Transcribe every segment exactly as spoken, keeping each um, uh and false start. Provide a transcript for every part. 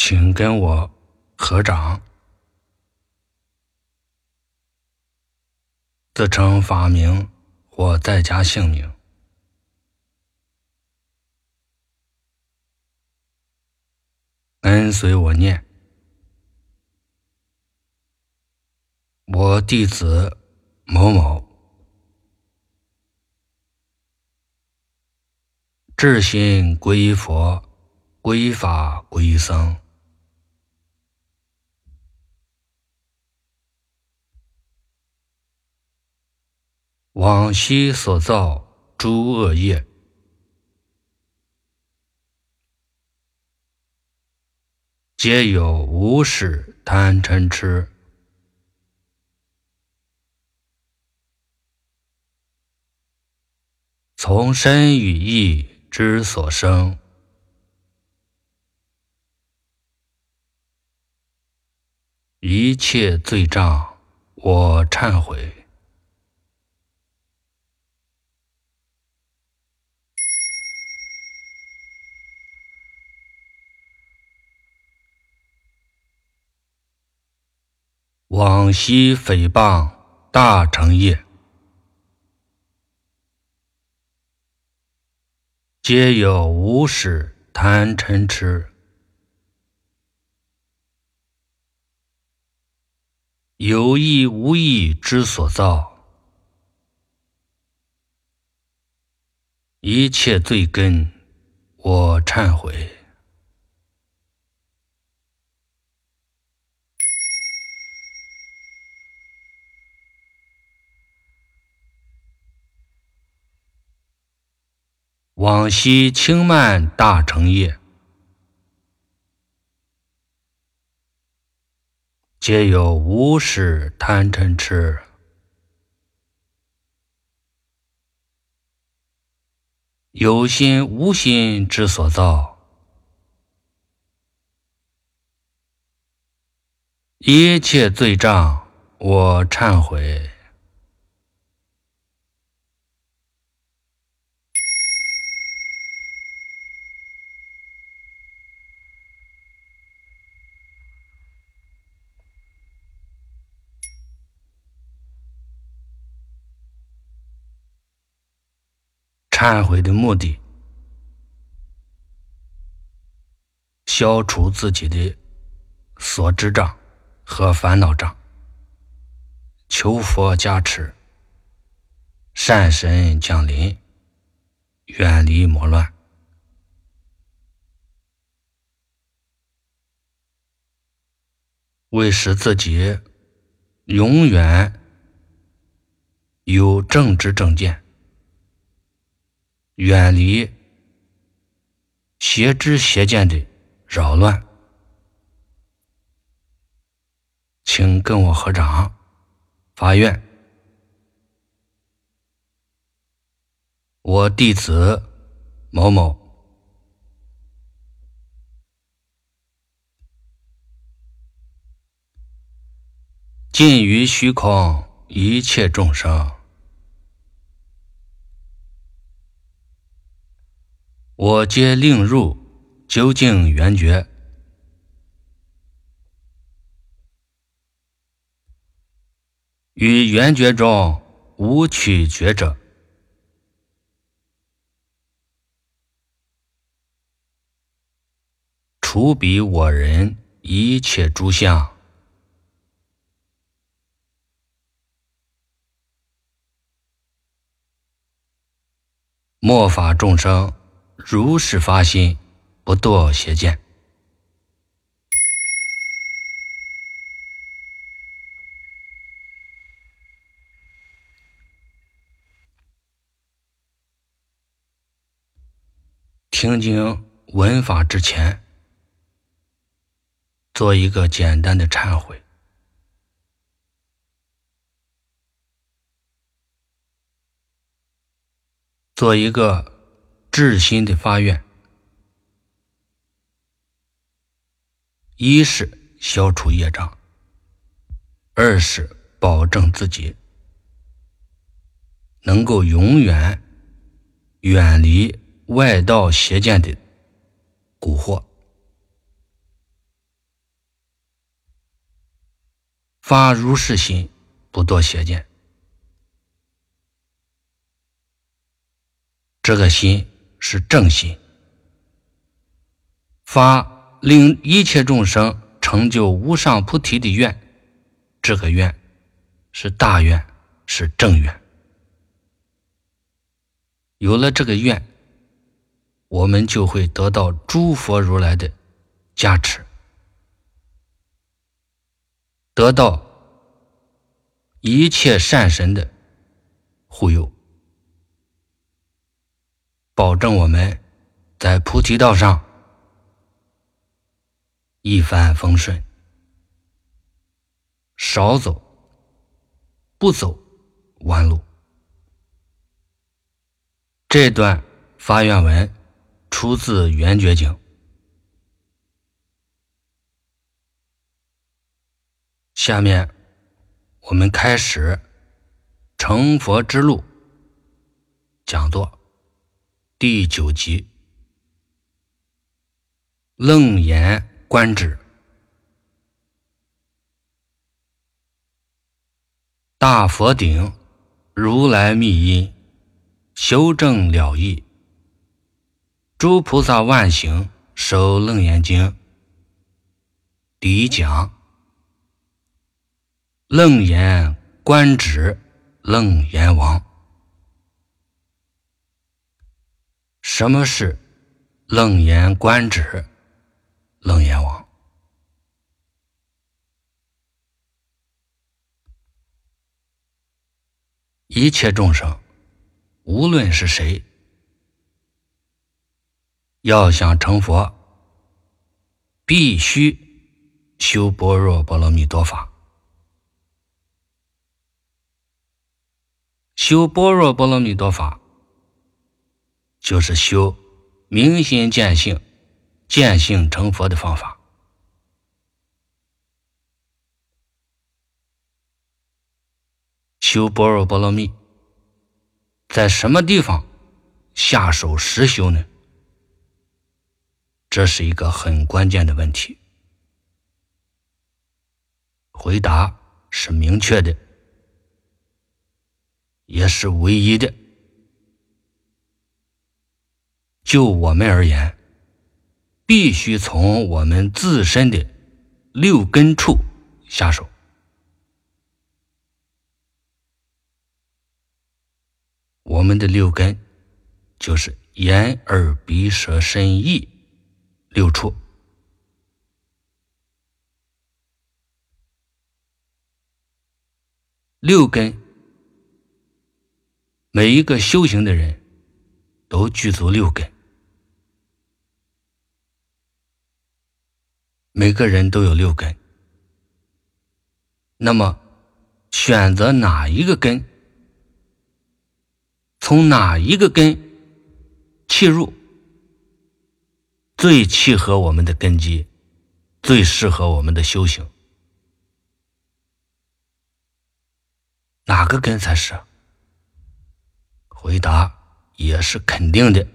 请跟我合掌。自称法名或在家姓名。跟随我念：我弟子某某，至心皈依佛，皈依法，皈依僧。往昔所造诸恶业，皆有无始贪嗔痴，从身语意之所生，一切罪障我忏悔。往昔诽谤大乘业，皆有无始贪嗔痴，有意无意之所造，一切罪根我忏悔。往昔轻慢大乘业，皆有无始贪嗔痴，有心无心之所造，一切罪障我忏悔。忏悔的目的，消除自己的所知障和烦恼障，求佛加持，善神降临，远离魔乱。为使自己永远有正知正见，远离邪知邪见的扰乱，请跟我合掌发愿：我弟子某某，尽于虚空一切众生，我皆令入究竟圆觉，于圆觉中无取觉者，除彼我人一切诸相，末法众生如是发心，不堕邪见。听经闻法之前，做一个简单的忏悔，做一个至心的发愿。一是消除业障，二是保证自己能够永远远离外道邪见的蛊惑。 发如是心，不堕邪见。这个心是正心，发令一切众生成就无上菩提的愿，这个愿是大愿，是正愿。有了这个愿，我们就会得到诸佛如来的加持，得到一切善神的护佑，保证我们在菩提道上一帆风顺，少走不走弯路。这段发愿文出自《圆觉经》。下面我们开始成佛之路讲座第九集，楞严观止。大佛顶如来密因，修正了义，诸菩萨万行守楞严经。第一讲，楞严观止楞严王。什么是楞严观止楞严王？一切众生无论是谁，要想成佛，必须修般若波罗蜜多法。修般若波罗蜜多法，就是修明心见性、见性成佛的方法。修般若波罗蜜，在什么地方下手实修呢？这是一个很关键的问题。回答是明确的，也是唯一的。就我们而言，必须从我们自身的六根处下手。我们的六根就是眼耳鼻舌身意六处。六根，每一个修行的人都具足六根，每个人都有六根。那么选择哪一个根，从哪一个根切入，最契合我们的根基，最适合我们的修行，哪个根才是？回答也是肯定的，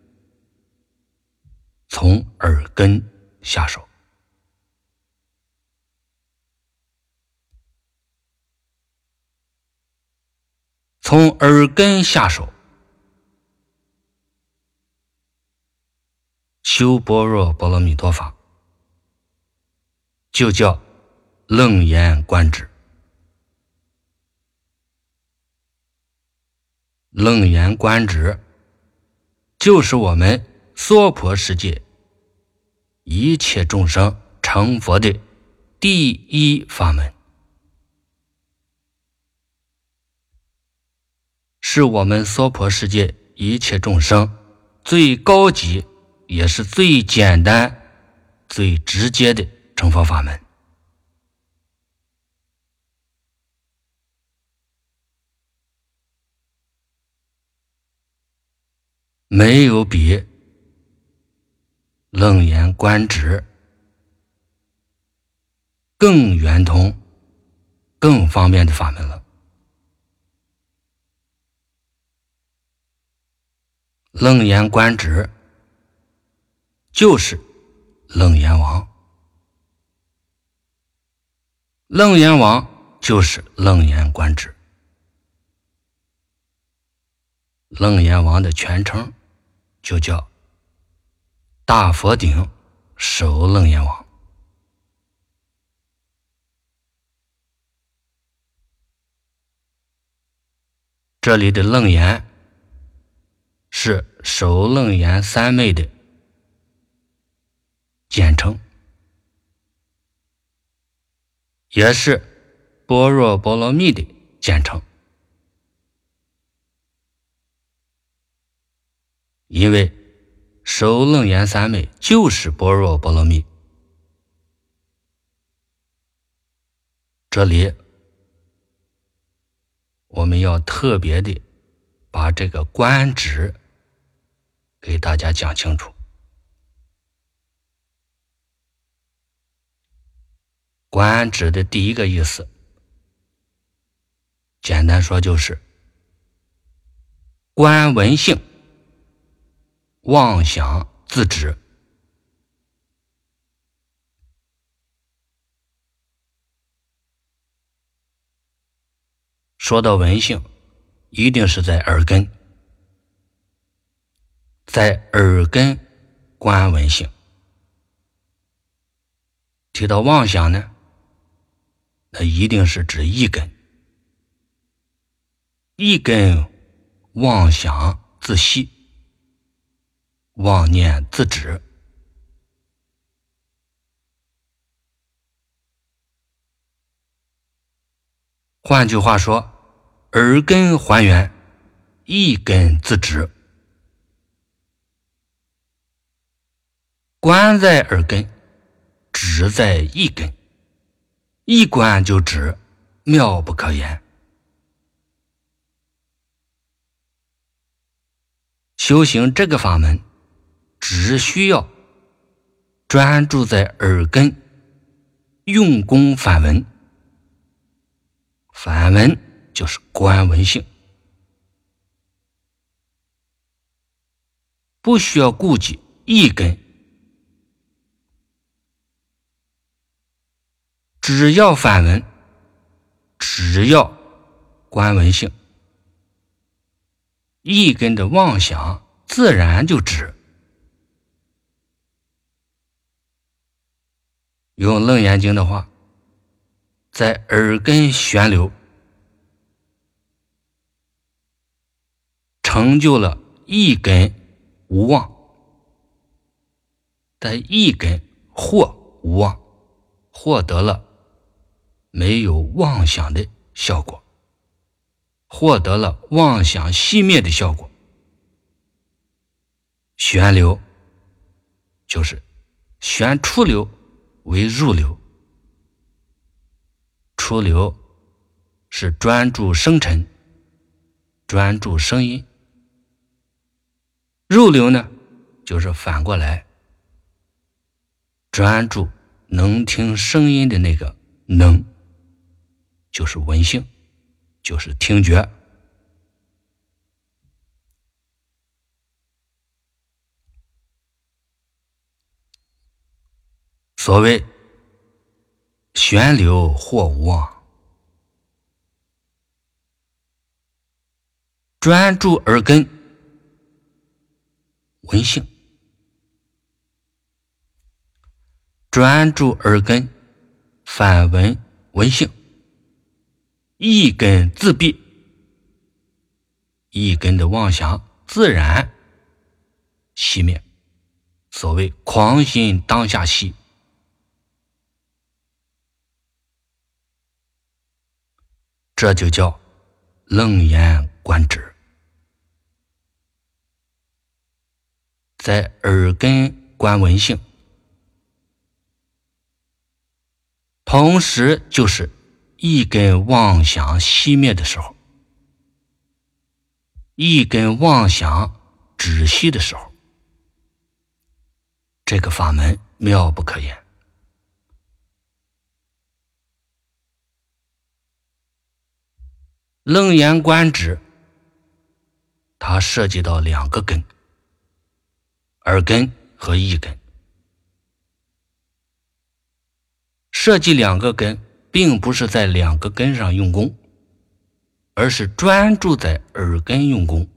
从耳根下手。从耳根下手，修般若波罗蜜多法，就叫楞严观止。楞严观止就是我们娑婆世界一切众生成佛的第一法门，是我们娑婆世界一切众生最高级也是最简单最直接的成佛法门。没有比楞严观止更圆通更方便的法门了。楞严观止就是楞严王。楞严王就是楞严观止。楞严王的全称就叫大佛顶首楞严王。这里的楞严是首楞严三昧的简称，也是般若波罗蜜的简称。因为首楞严三昧就是般若波罗蜜。这里我们要特别的把这个观止给大家讲清楚。观止的第一个意思，简单说就是观闻性，妄想自止。说到闻性，一定是在耳根，在耳根观闻性。提到妄想呢，那一定是指一根，一根妄想自息，妄念自止。换句话说，耳根还原，一根自止。观在耳根，止在一根，一观就止，妙不可言。修行这个法门，只需要专注在耳根，用功反闻。反闻就是观闻性，不需要顾忌一根，只要反闻，只要观闻性，一根的妄想自然就止。用楞严经的话，在耳根旋流，成就了一根无妄，在一根获无妄，获得了没有妄想的效果，获得了妄想熄灭的效果。旋流就是旋出流为入流，出流是专注声尘，专注声音；入流呢，就是反过来，专注能听声音的那个能，就是闻性，就是听觉。所谓旋流或无妄，专注耳根闻性，专注耳根反闻闻性，一根自闭，一根的妄想自然熄灭。所谓狂心当下息。这就叫楞严观止。在耳根观闻性，同时就是一根妄想熄灭的时候，一根妄想止息的时候，这个法门妙不可言。楞严观止，它涉及到两个根，耳根和意根。涉及两个根， 并不是在两个根上用功，而是专注在耳根用功。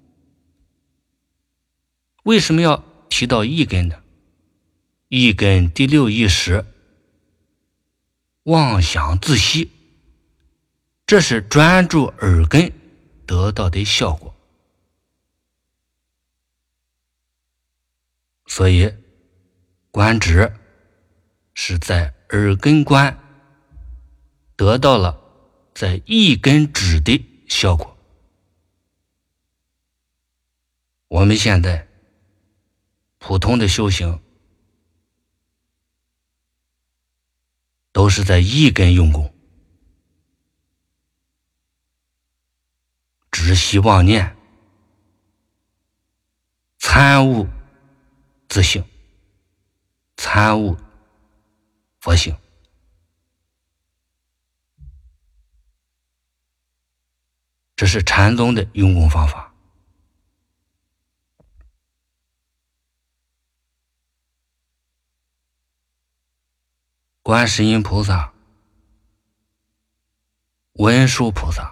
为什么要提到一根呢？一根第六意识妄想自息，这是专注耳根得到的效果。所以观止是在耳根观得到了在一根止的效果。我们现在普通的修行都是在一根用功，止息妄念，参悟自性，参悟佛性。这是禅宗的用功方法。观世音菩萨、文殊菩萨、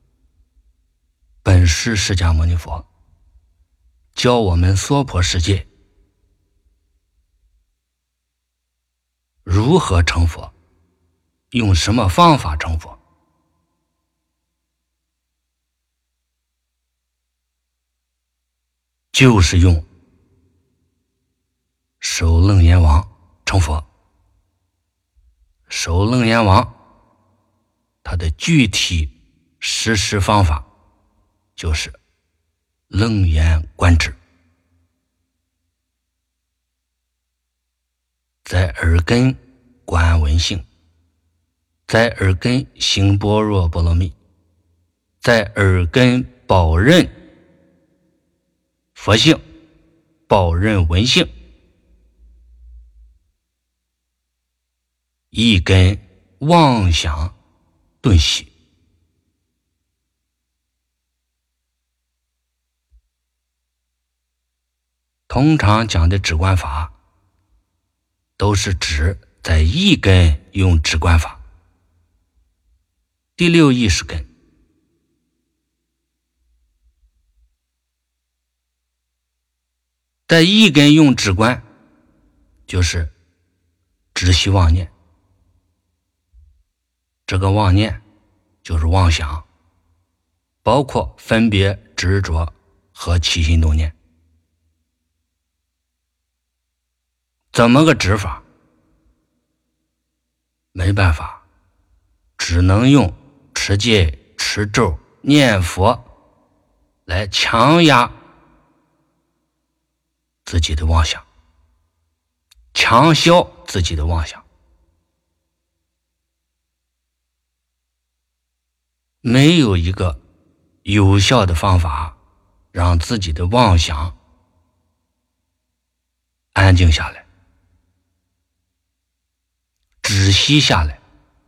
本师释迦牟尼佛教我们娑婆世界如何成佛，用什么方法成佛。就是用守楞严王成佛。守楞严王它的具体实施方法就是楞严观止，在耳根观闻性，在耳根行般若波罗蜜，在耳根保任佛性，保任闻性，一根妄想顿息。通常讲的止观法都是指在一根用止观法，第六意识根。在一根用止观就是止息妄念，这个妄念就是妄想，包括分别、执着和起心动念。怎么个止法？没办法，只能用持戒、持咒、念佛来强压自己的妄想，强消自己的妄想。没有一个有效的方法让自己的妄想安静下来，止息下来。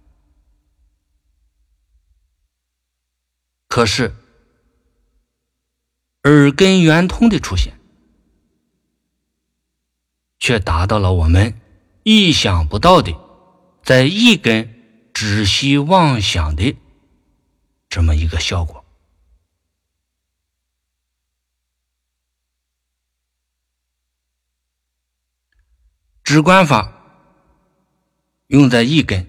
可是耳根圆通的出现，却达到了我们意想不到的在一根止息妄想的这么一个效果。止观法用在一根，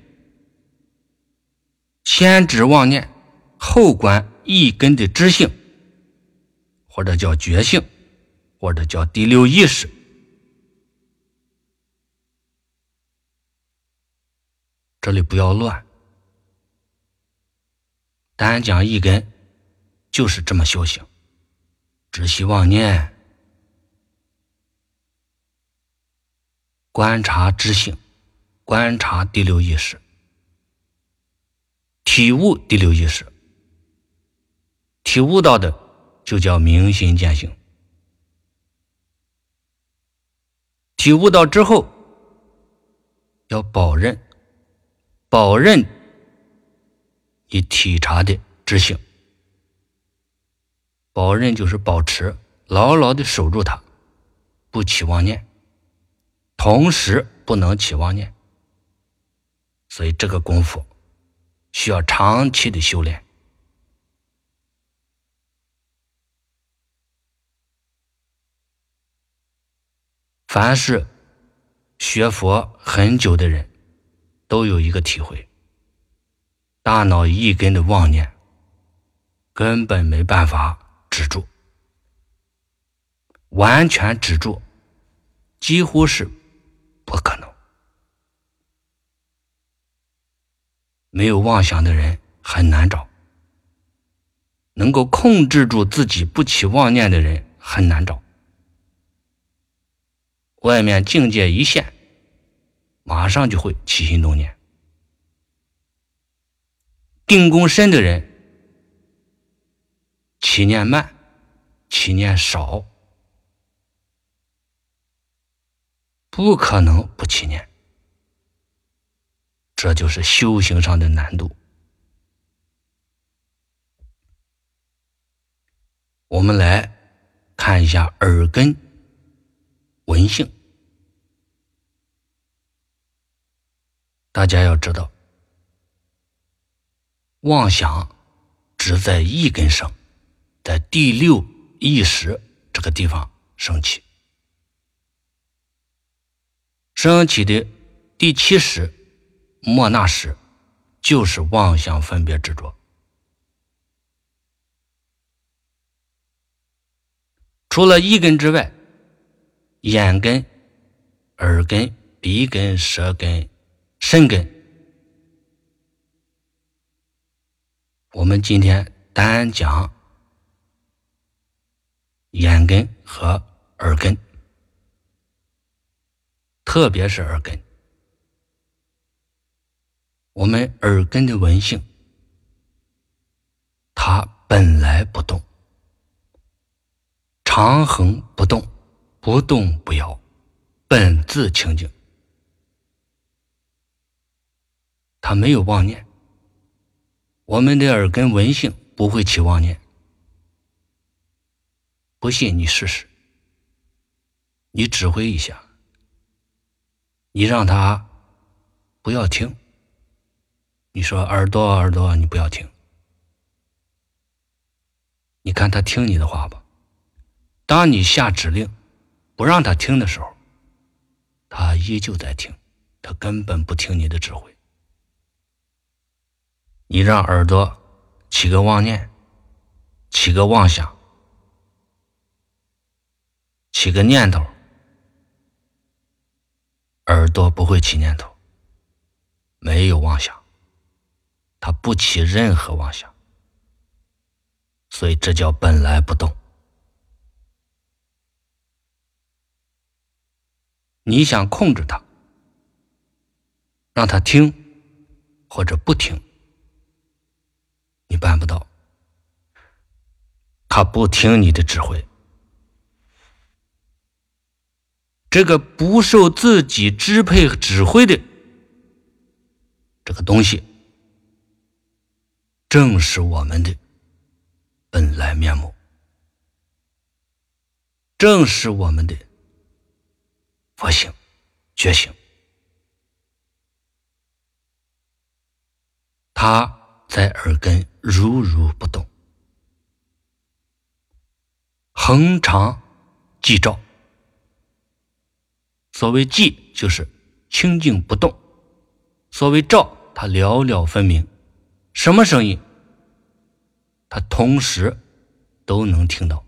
先止妄念，后观一根的知性，或者叫觉性，或者叫第六意识。这里不要乱，单讲一根就是这么修行，止息妄念，观察知性，观察第六意识，体悟第六意识，体悟到的就叫明心见性。体悟到之后要保任，保任你体察的知性，保任就是保持，牢牢地守住它，不起妄念，同时不能起妄念。所以这个功夫需要长期的修炼。凡是学佛很久的人都有一个体会，大脑一根的妄念根本没办法止住，完全止住几乎是不可能。没有妄想的人很难找，能够控制住自己不起妄念的人很难找。外面境界一现，马上就会起心动念。定功深的人起念慢，起念少，不可能不起念，这就是修行上的难度。我们来看一下耳根闻性。大家要知道，妄想只在一根生，在第六意识这个地方升起，升起的第七识莫那识就是妄想分别执着。除了一根之外，眼根、耳根、鼻根、舌根、身根，我们今天单讲眼根和耳根，特别是耳根。我们耳根的闻性，它本来不动，长恒不动，不动不摇，本自清净，它没有妄念。我们的耳根闻性不会起妄念，不信你试试，你指挥一下，你让他不要听，你说耳朵耳朵你不要听，你看他听你的话吧。当你下指令不让他听的时候，他依旧在听，他根本不听你的指挥。你让耳朵起个妄念，起个妄想，起个念头，耳朵不会起念头，没有妄想，它不起任何妄想，所以这叫本来不动。你想控制它，让它听或者不听，你办不到，它不听你的指挥。这个不受自己支配和指挥的这个东西，正是我们的本来面目，正是我们的佛性觉醒。它在耳根如如不动，恒常寂照。所谓寂就是清净不动，所谓照它了了分明，什么声音它同时都能听到，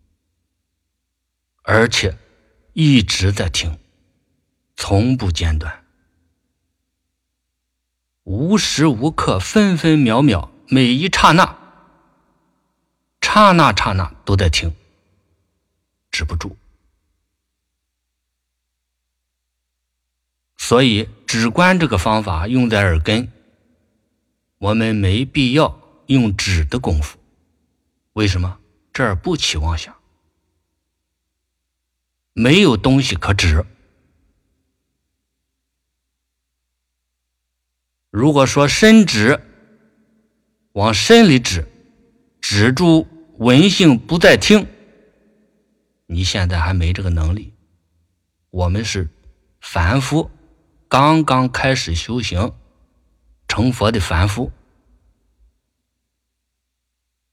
而且一直在听，从不间断，无时无刻，分分秒秒，每一刹那，刹那刹那都在听，止不住。所以止观这个方法用在耳根，我们没必要用止的功夫。为什么？这儿不起妄想，没有东西可止。如果说身止，往身里止，止住闻性不再听，你现在还没这个能力。我们是凡夫，刚刚开始修行成佛的凡夫，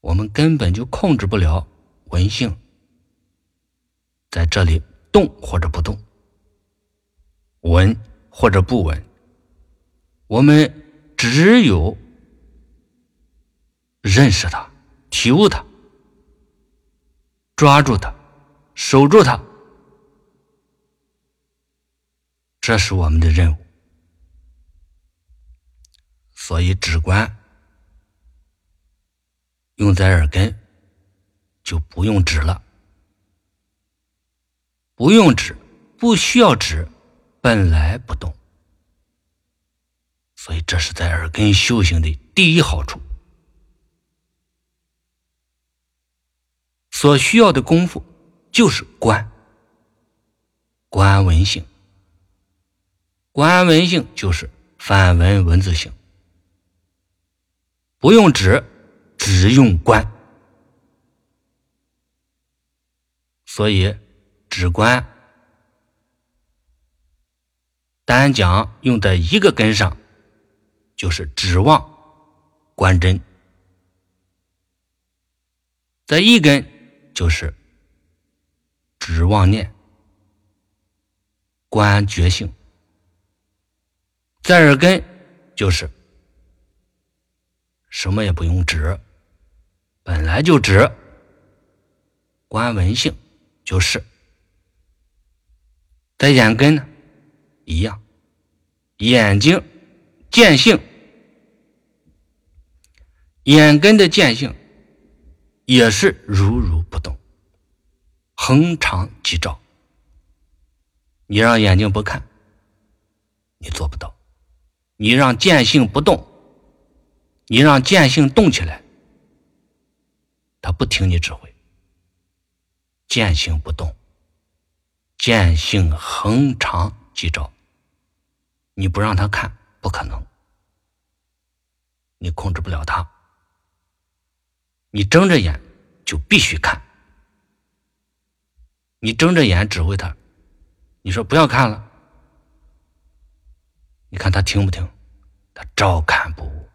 我们根本就控制不了闻性在这里动或者不动，闻或者不闻，我们只有认识它，体悟它，抓住它，守住它，这是我们的任务。所以指观用在耳根就不用指了，不用指，不需要指，本来不动。所以这是在耳根修行的第一好处。所需要的功夫就是观，观闻性，观闻性就是反闻文字性，不用指，只用观。所以指观单讲用在一个根上，就是指望观真，在一根就是指望念观觉性，在耳根就是什么也不用指，本来就指观闻性，就是在眼根呢一样，眼睛见性，眼根的见性也是如如不动，恒常即照。你让眼睛不看，你做不到；你让见性不动，你让见性动起来，他不听你指挥。见性不动，见性恒常即照，你不让他看不可能，你控制不了他。你睁着眼就必须看，你睁着眼指挥他，你说不要看了，你看他听不听？他照看不误。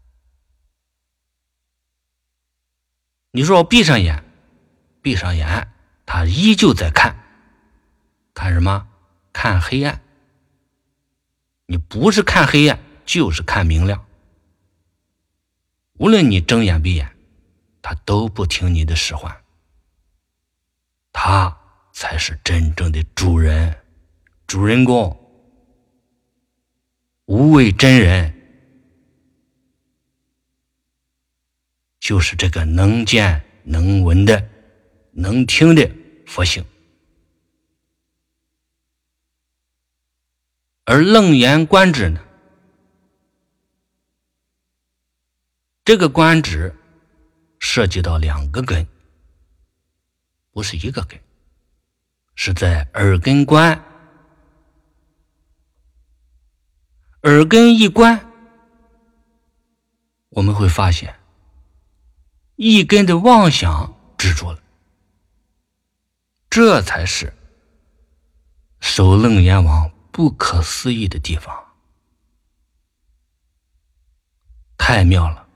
你说我闭上眼，闭上眼他依旧在看，看什么？看黑暗。你不是看黑暗，就是看明亮。无论你睁眼闭眼，他都不听你的使唤。他才是真正的主人，主人公，无畏真人，就是这个能见能闻的能听的佛性。而楞严观指呢，这个观指涉及到两个根，不是一个根，是在耳根观。耳根一观，我们会发现一根的妄想止住了，这才是守楞严王不可思议的地方，太妙了。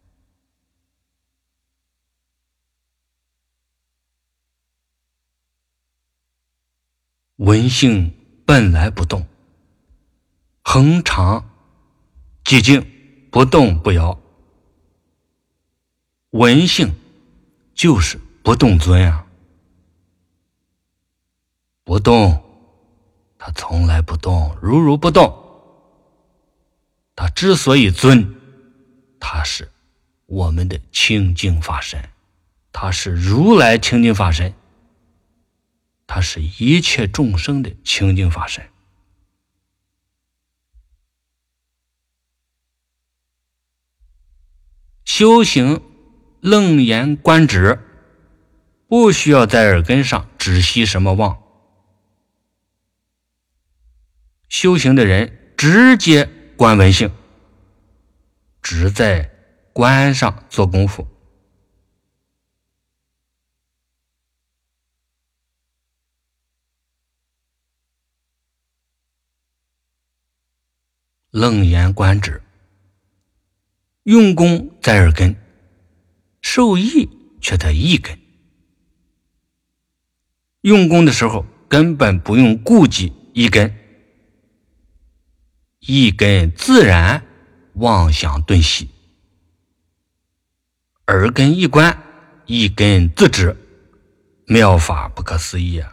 闻性本来不动，恒常寂静，不动不摇。闻性就是不动尊啊，不动，他从来不动，如如不动。他之所以尊，他是我们的清净法身，他是如来清净法身，他是一切众生的清净法身。修行楞严观指，不需要在耳根上只息什么妄。修行的人直接观闻性，只在观上做功夫。楞严观指用功在耳根， 受益却得一根。用功的时候根本不用顾忌一根，一根自然妄想顿息，耳根一关，一根自止，妙法不可思议啊！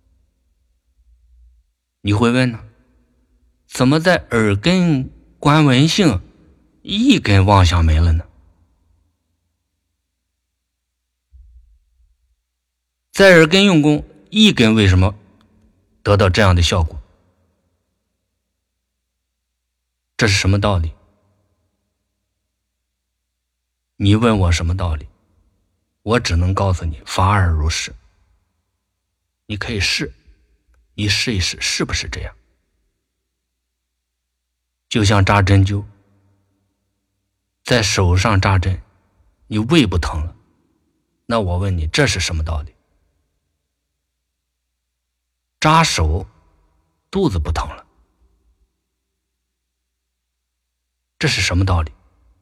你会问呢，怎么在耳根观闻性，一根妄想没了呢？在耳根用功，一根为什么得到这样的效果？这是什么道理？你问我什么道理？我只能告诉你，法尔如是。你可以试，你试一试是不是这样。就像扎针灸，在手上扎针，你胃不疼了，那我问你，这是什么道理？扎手，肚子不疼了，这是什么道理？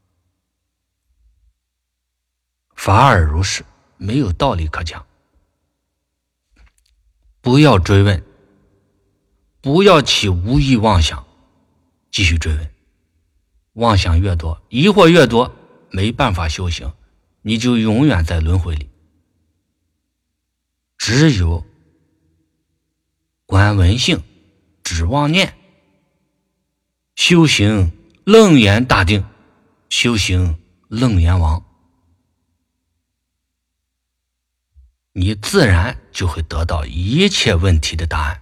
法尔如是，没有道理可讲。不要追问，不要起无意妄想，继续追问。妄想越多，疑惑越多，没办法修行，你就永远在轮回里。只有观闻性，止妄念，修行楞严大定，修行楞严王，你自然就会得到一切问题的答案。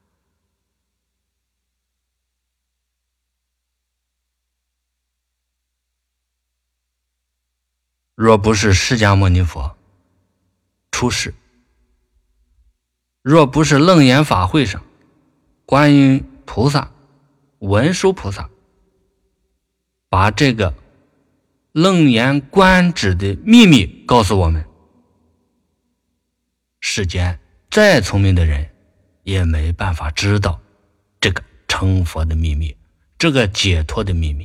若不是释迦牟尼佛出世，若不是楞严法会上观音菩萨、文殊菩萨把这个楞严观止的秘密告诉我们，世间再聪明的人也没办法知道这个成佛的秘密，这个解脱的秘密。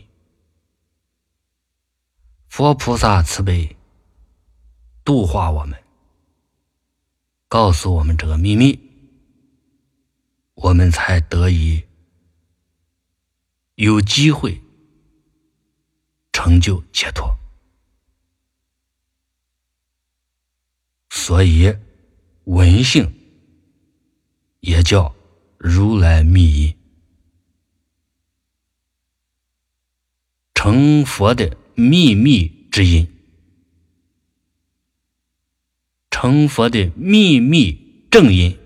佛菩萨慈悲度化我们，告诉我们这个秘密，我们才得以有机会成就解脱。所以闻性也叫如来密因，成佛的秘密之因，成佛的秘密正因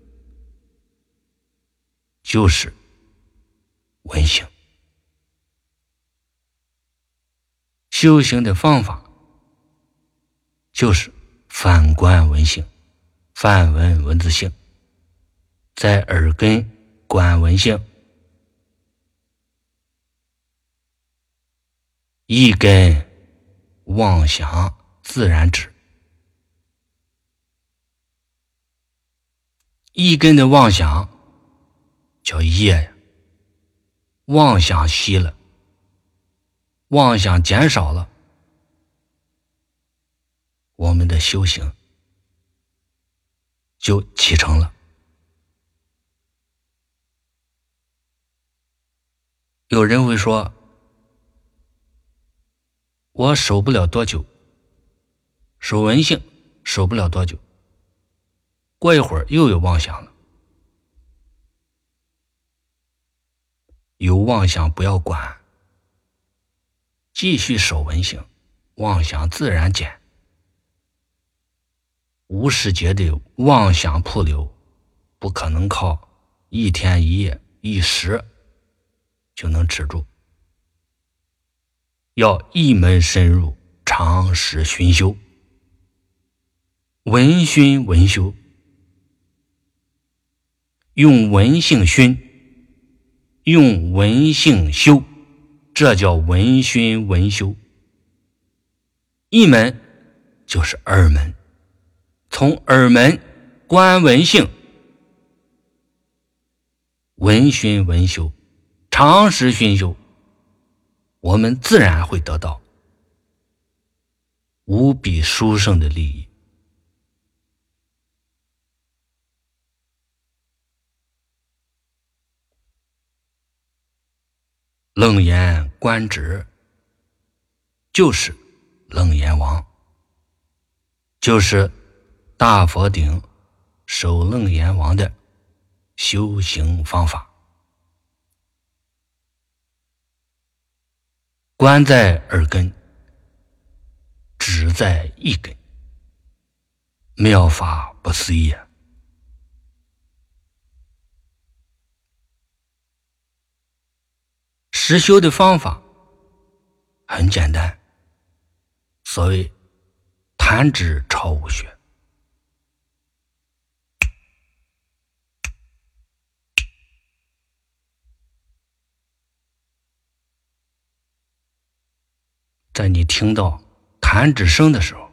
就是闻性。修行的方法就是反观闻性，反闻文字性，在耳根观闻性，一根妄想自然止。一根的妄想叫业呀，妄想息了，妄想减少了，我们的修行就启程了。有人会说，我守不了多久，守闻性守不了多久，过一会儿又有妄想了。有妄想不要管，继续守闻性，妄想自然减。无始劫的妄想瀑流，不可能靠一天一夜一时就能止住，要一门深入，长时熏修，闻熏闻修，用闻性熏，用闻性修，这叫闻熏闻修。一门就是耳门，从耳门观闻性，闻熏闻修，长时熏修，我们自然会得到无比殊胜的利益。楞严观止就是楞严王，就是大佛顶首楞严王的修行方法。观在耳根，止在意根，妙法不思议。实修的方法很简单，所谓弹指超无学。在你听到弹指声的时候，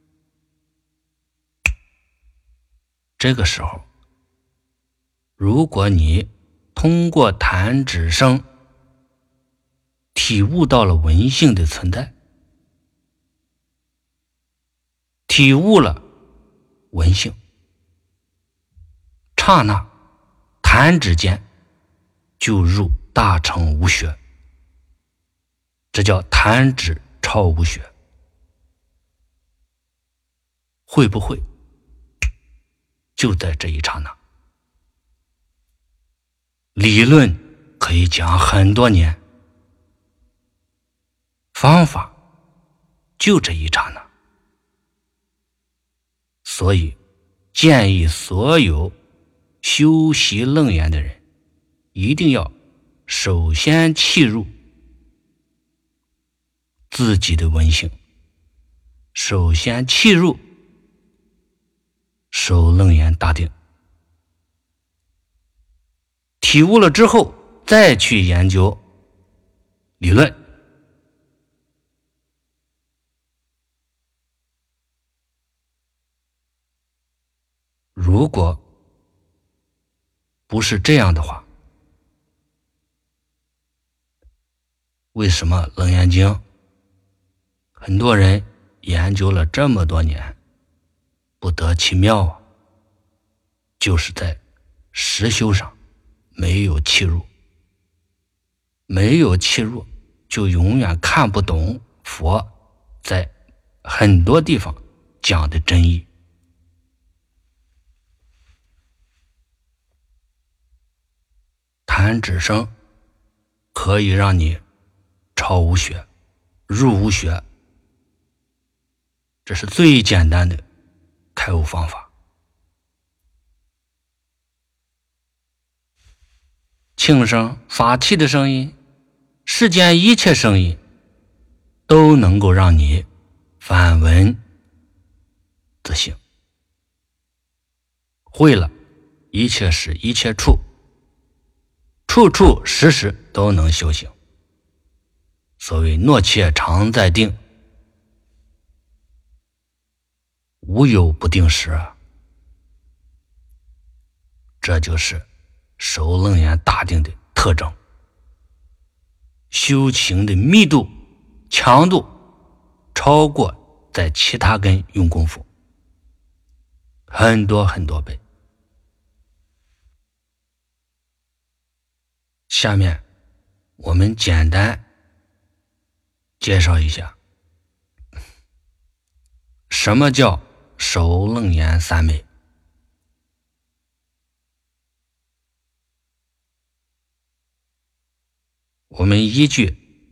这个时候，如果你通过弹指声体悟到了闻性的存在，体悟了闻性，刹那弹指间就入大乘无学，这叫弹指超无学。会不会？就在这一刹那。理论可以讲很多年，方法就这一刹那。所以建议所有修习楞严的人，一定要首先契入自己的闻性，首先契入首楞严大定，体悟了之后再去研究理论。如果不是这样的话，为什么楞严经很多人研究了这么多年不得其妙啊？就是在实修上没有契入，没有契入就永远看不懂佛在很多地方讲的真意。弹指声可以让你超无学，入无学，这是最简单的开悟方法。磬声、法器的声音，世间一切声音都能够让你反闻自性。会了，一切时一切处，处处时时都能修行。所谓诺切常在定，无有不定时啊。这就是首楞严大定的特征。修行的密度强度超过在其他根用功夫很多很多倍。下面我们简单介绍一下什么叫首楞严三昧。我们依据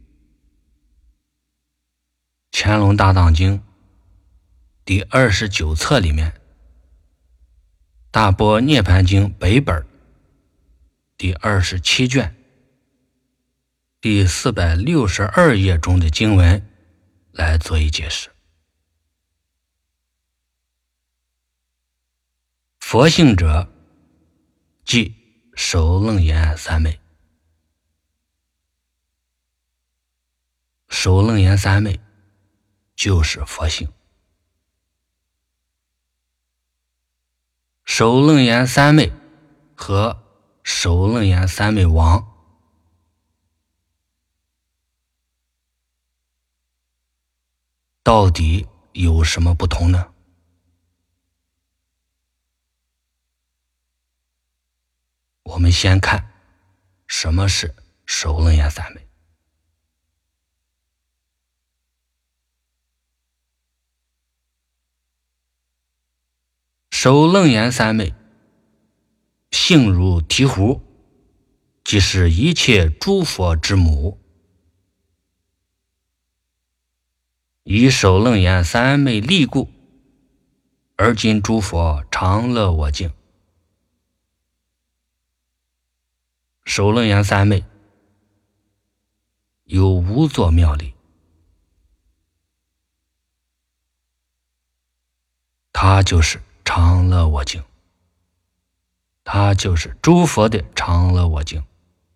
乾隆大藏经第二十九册里面大般涅盘经北本第二十七卷第四百六十二页中的经文来做一解释。佛性者即首楞严三昧。首楞严三昧就是佛性。首楞严三昧和首楞严三昧王到底有什么不同呢？我们先看什么是首楞严三昧。首楞严三昧，性如醍醐，即是一切诸佛之母。以首楞严三昧力故，而今诸佛常乐我净。首楞严三昧有无作妙理，它就是常乐我净，它就是诸佛的常乐我净。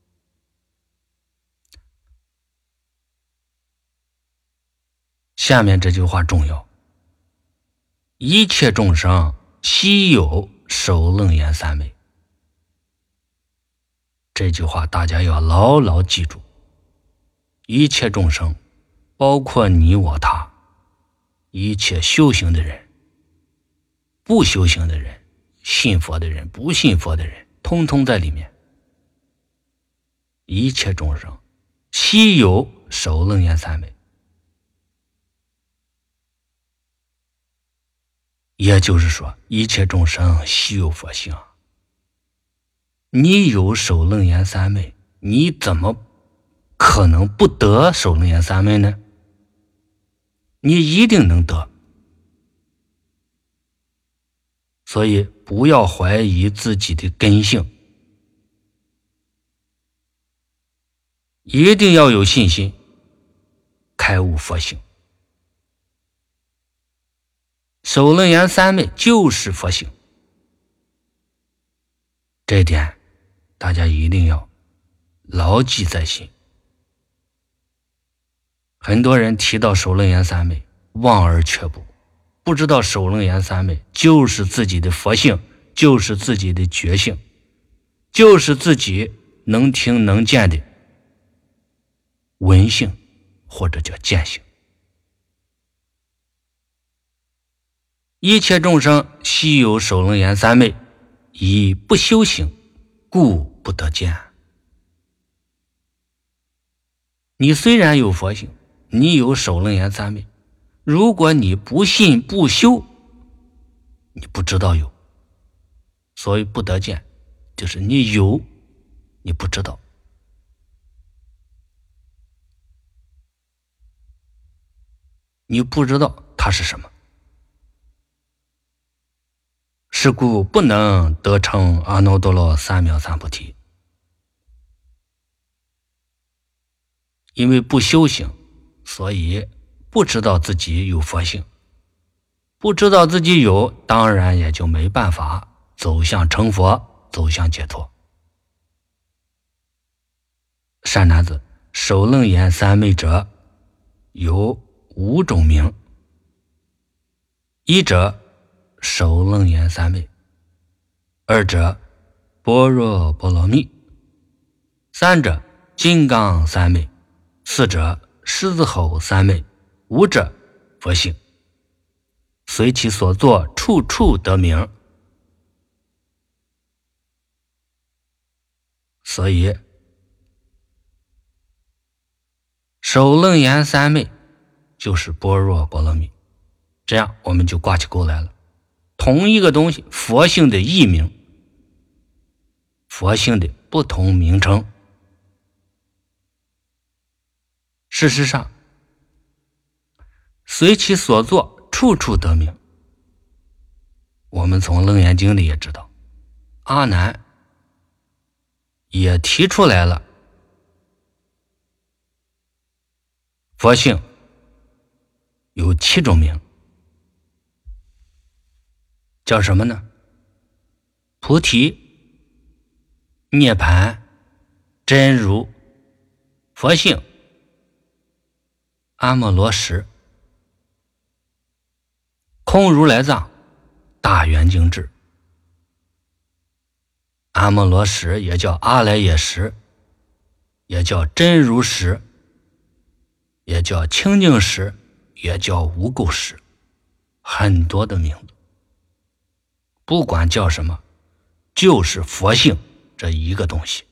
下面这句话重要，一切众生悉有首楞严三昧。这句话大家要牢牢记住，一切众生包括你我他，一切修行的人，不修行的人，信佛的人，不信佛的人，通通在里面。一切众生悉有首楞严三昧，也就是说一切众生悉有佛性。你有首楞严三昧，你怎么可能不得首楞严三昧呢？你一定能得。所以不要怀疑自己的根性，一定要有信心，开悟佛性。首楞严三昧就是佛性，这一点大家一定要牢记在心。很多人提到首楞严三昧，望而却步，不知道首楞严三昧就是自己的佛性，就是自己的觉性，就是自己能听能见的闻性，或者叫见性。一切众生悉有首楞严三昧，以不修行，故不得见。你虽然有佛性，你有首楞严三昧，如果你不信不修，你不知道有，所以不得见，就是你有你不知道。你不知道它是什么，是故不能得成阿耨多罗三藐三菩提。因为不修行，所以不知道自己有佛性，不知道自己有，当然也就没办法走向成佛，走向解脱。善男子，首楞严三昧者有五种名：一者首楞严三昧，二者般若波罗蜜，三者金刚三昧，四者狮子吼三昧，五者佛性，随其所作，处处得名。所以首楞严三昧就是般若波罗蜜，这样我们就挂起钩来了。同一个东西，佛性的异名，佛性的不同名称。事实上，随其所作，处处得名。我们从楞严经里也知道，阿难也提出来了，佛性有七种名，叫什么呢？菩提、涅槃、真如、佛性、阿摩罗什、空如来藏、大圆镜智。阿摩罗什也叫阿赖耶识，也叫真如识，也叫清净识，也叫无垢识。 很多的名字，不管叫什么，就是佛性这一个东西。